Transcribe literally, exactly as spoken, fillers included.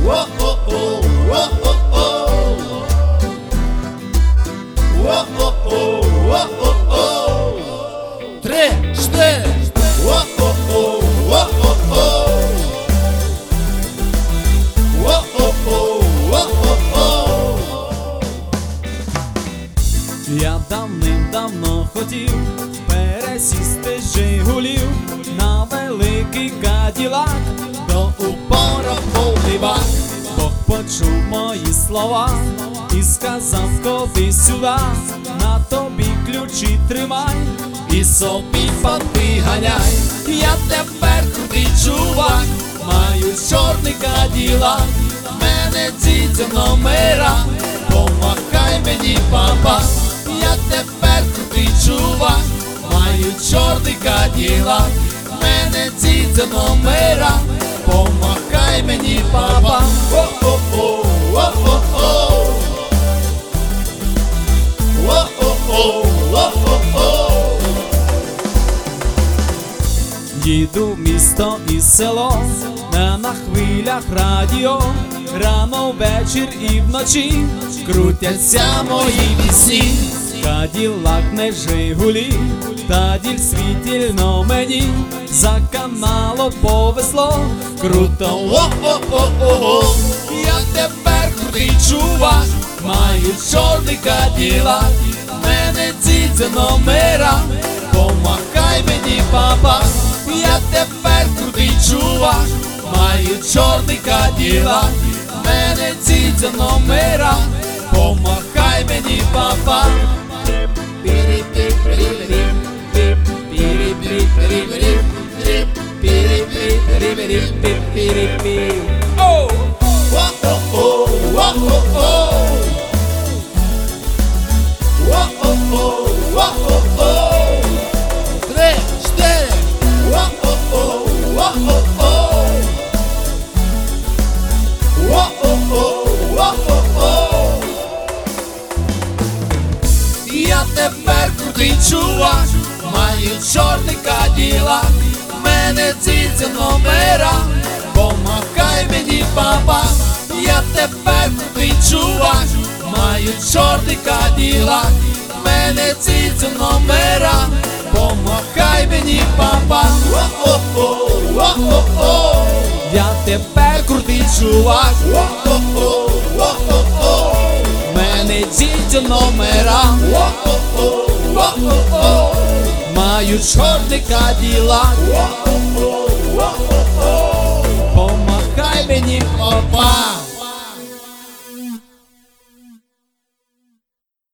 Три, чотири. Я давним-давно хотів пересісти з Жигулів на великий Каділак до упора повліва. Бог почув мої слова і сказав: ходи сюди, на тобі ключі тримай і собі пати ганяй. Я тепер крутий чувак, маю чорний Каділак, мене дзідзя номера, помахай мені, папа. Я тепер крутий чувак, маю чорний Каділак, мене дзідзя номера, помахай мені, папа. О-о-о, о-о-о, о-о-о, о-о-о. Їду в місто і село, не на хвилях радіо, рано, ввечір і вночі крутяться мої пісні. Каділак не Жигулі, та діль світільно мені, за каналом повезло, круто, о-о-о-о. Я тепер крутий чувак, маю чорний Каділак, мене дзідзя номера, помахай мені, папа. Я тепер крутий чувак, маю чорний Каділак, мене дзідзя номера, помахай мені, папа. Oh! Whoa-oh-oh, whoa-oh-oh, whoa-oh-oh, whoa-oh-oh. Три, чотири. Whoa-oh-oh, whoa-oh-oh, whoa-oh-oh, whoa-oh-oh. Я тепер крутий чувак, маю чорний Каділак, мене дзідзя номера, помахай мені, папа. Я тепер крутий чувак, маю чорний Каділак, мене дзідзя номера, помахай мені, папа. О-о-о, о-о-о. Я тепер крутий чувак, о-о-о, о-о-о, мене дзідзя номера, о-о-о, о-о-о, маю чорний Каділак, о-о-о, о-о-о, помахай мені, папа.